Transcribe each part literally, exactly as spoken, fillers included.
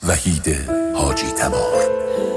وحید حاجی تبار.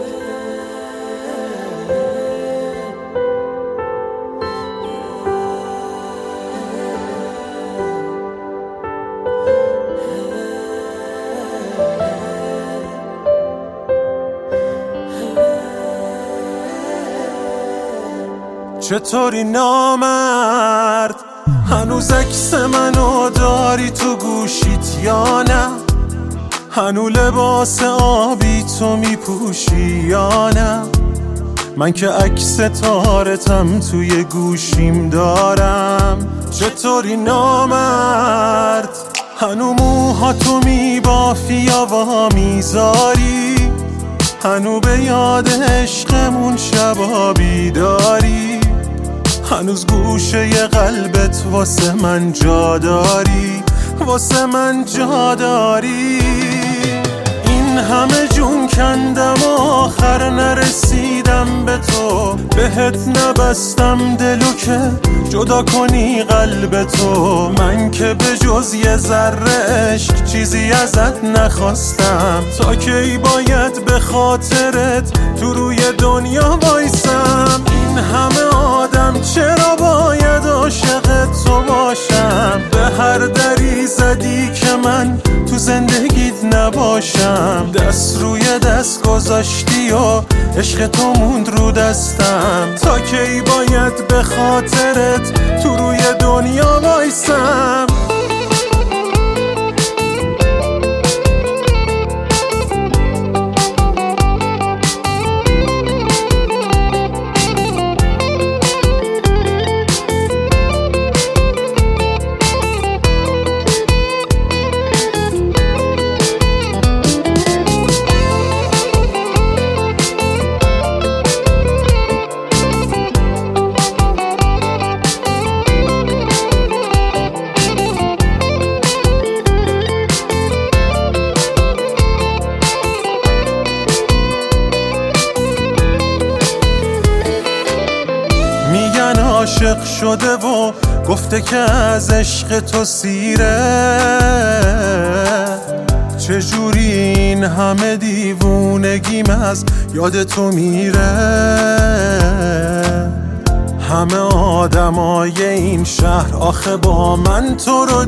چطوری نامرد، هنوز عکس منو داری تو گوشیت یا نه؟ هنو لباس آبی تو میپوشی یا نه؟ من که عکس تارتم توی گوشیم دارم. چطوری نامرد، هنو موها تو میبافی یا وا میذاری؟ هنو به یاد عشقمون شبا بیداری؟ هنوز گوشه ی قلبت واسه من جا داری؟ واسه من جا داری؟ این همه جون کندم آخر نرسیدم به تو، بهت نبستم دلو که جدا کنی قلب تو. من که به جز یه ذره عشق چیزی ازت نخواستم، تا کی باید به خاطرت تو روی دنیا وایسم؟ این همه آدم چرا باید عاشق تو باشم؟ به هر دری زدی که من تو زندگیت نباشم. دست روی دست گذاشتی و عشق تو موند رو دستم، تا کی باید به خاطرت تو روی دنیا وایسم؟ عاشق شده و گفته که از عشق تو سیره، چجوری این همه دیوونگیم از یاد تو میره؟ همه آدمای این شهر آخه با من تو رو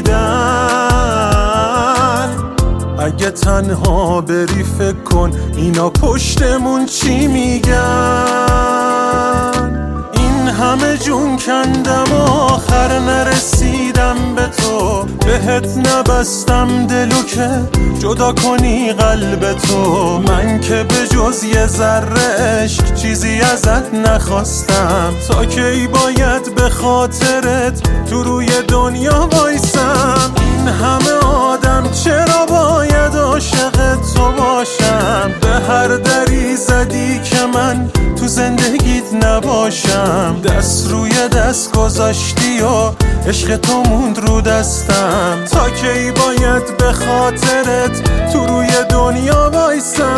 دیدن. اگه تنها بری فکر کن اینا پشتمون چی میگن؟ همه جون کندم آخر نرسیدم به تو، بهت نبستم دلو که جدا کنی قلب تو. من که به جز یه ذره عشق چیزی ازت نخواستم، تا کی باید به خاطرت تو روی دنیا وایسم؟ این همه آدم چرا باید عاشق تو باشم؟ به هر دری زدی که من تو زندگیت نباشم. دست روی دست گذاشتی و عشق تو موند رو دستم، تا کی باید به خاطرت تو روی دنیا وایسم؟